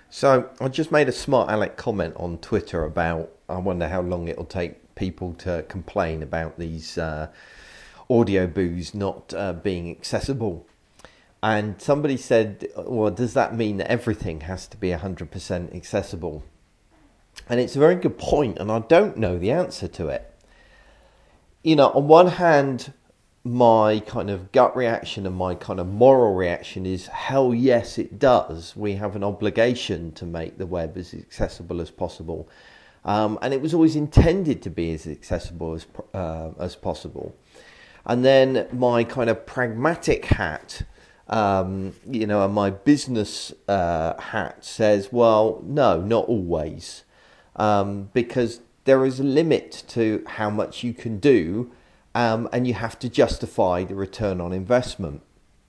So I just made a smart aleck comment on Twitter about I wonder how long it'll take people to complain about these audio boos not being accessible. And somebody said, well, does that mean that everything has to be 100% accessible? And it's a very good point, and I don't know the answer to it. You know, on one hand, my kind of gut reaction and my kind of moral reaction is hell yes it does. We have an obligation to make the web as accessible as possible, and it was always intended to be as accessible as possible. And then my kind of pragmatic hat, and my business hat says, well, no, not always, because there is a limit to how much you can do. And you have to justify the return on investment.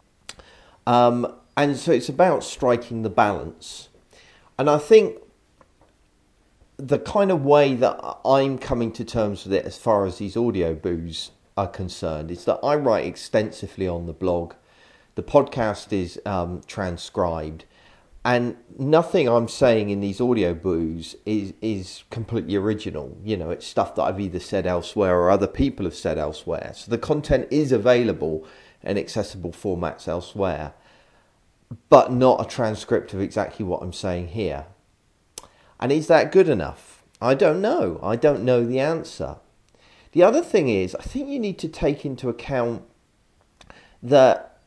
And so it's about striking the balance. And I think the kind of way that I'm coming to terms with it as far as these audio boos are concerned is that I write extensively on the blog. The podcast is transcribed. And nothing I'm saying in these audio boos is completely original. You know, it's stuff that I've either said elsewhere or other people have said elsewhere. So the content is available in accessible formats elsewhere, but not a transcript of exactly what I'm saying here. And is that good enough? I don't know. I don't know the answer. The other thing is, I think you need to take into account that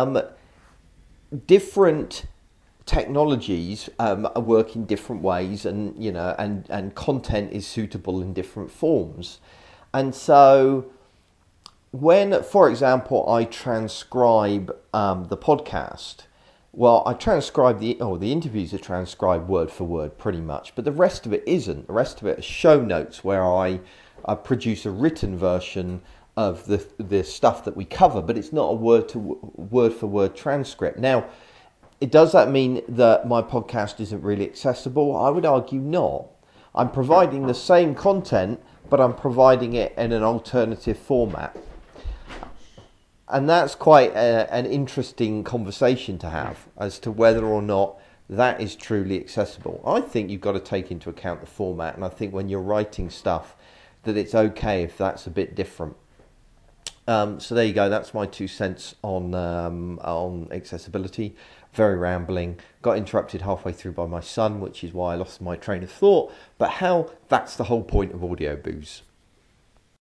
different technologies work in different ways, and and content is suitable in different forms. And so when, for example, I transcribe the podcast, well, I transcribe the interviews are transcribed word for word pretty much, but the rest of it isn't. The rest of it is show notes where I produce a written version of the stuff that we cover, but it's not a word for word transcript. Now, does that mean that my podcast isn't really accessible? I would argue not. I'm providing the same content, but I'm providing it in an alternative format. And that's quite an interesting conversation to have as to whether or not that is truly accessible. I think you've got to take into account the format, and I think when you're writing stuff that it's okay if that's a bit different. So there you go. That's my 2 cents on accessibility. Very rambling. Got interrupted halfway through by my son, which is why I lost my train of thought. But that's the whole point of audio boos.